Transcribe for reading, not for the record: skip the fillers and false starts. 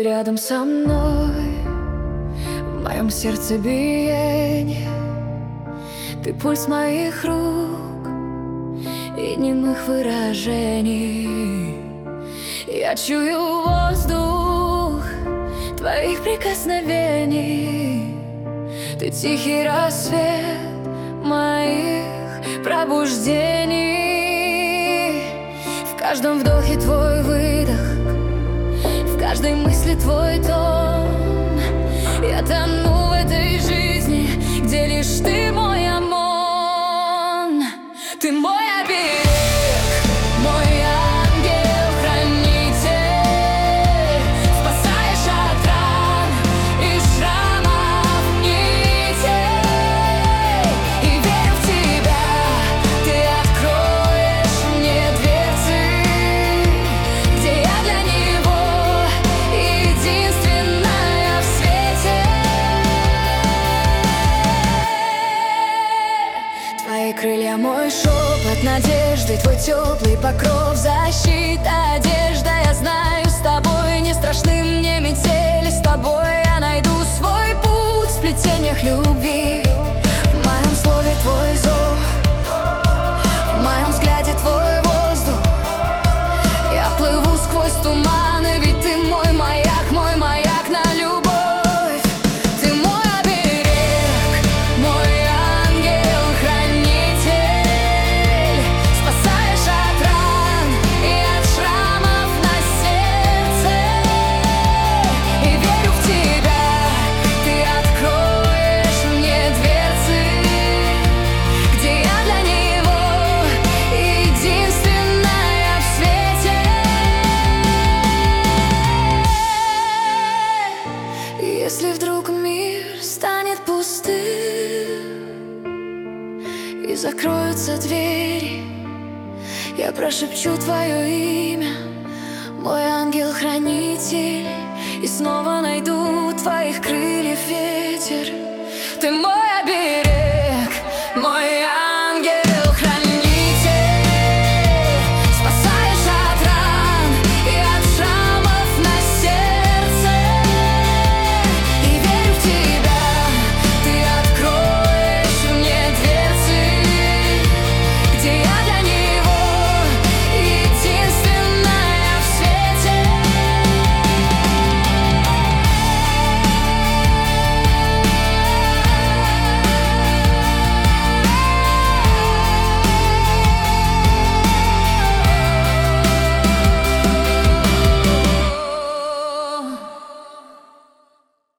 рядом со мной, в моем сердце биение. Ты пульс моих рук и немых выражений. Я чую воздух твоих прикосновений. Ты тихий рассвет моих пробуждений. В каждом вдохе твой выдох, в каждой мысли твой тон. Я тону в этой жизни, где лишь ты мой ОМОН. Ты мой оберег, мой ангел-хранитель. Спасаешь от ран и шрамов нитей. И верю в тебя, ты откроешь мне дверцы, где я для него единственная в свете. Твои крылья мой шепот надежды, твой теплый покров, защита, одежда. Я знаю, с тобой не страшны мне метели, с тобой я найду свой путь в сплетениях любви. В моем слове твой зов, в моем взгляде твой воздух. Я плыву сквозь туманы, ведь ты мой маяк на любовь. Ты мой оберег, мой ангел-хранитель. Спасаешь от ран и от шрамов на сердце. И верю в тебя, ты откроешь мне дверцы, где я для него единственная в свете. Если вдруг мир станет пустым и закроются двери, я прошепчу твое имя, мой ангел-хранитель, и снова найду твоих крыльев ветер. Ты мой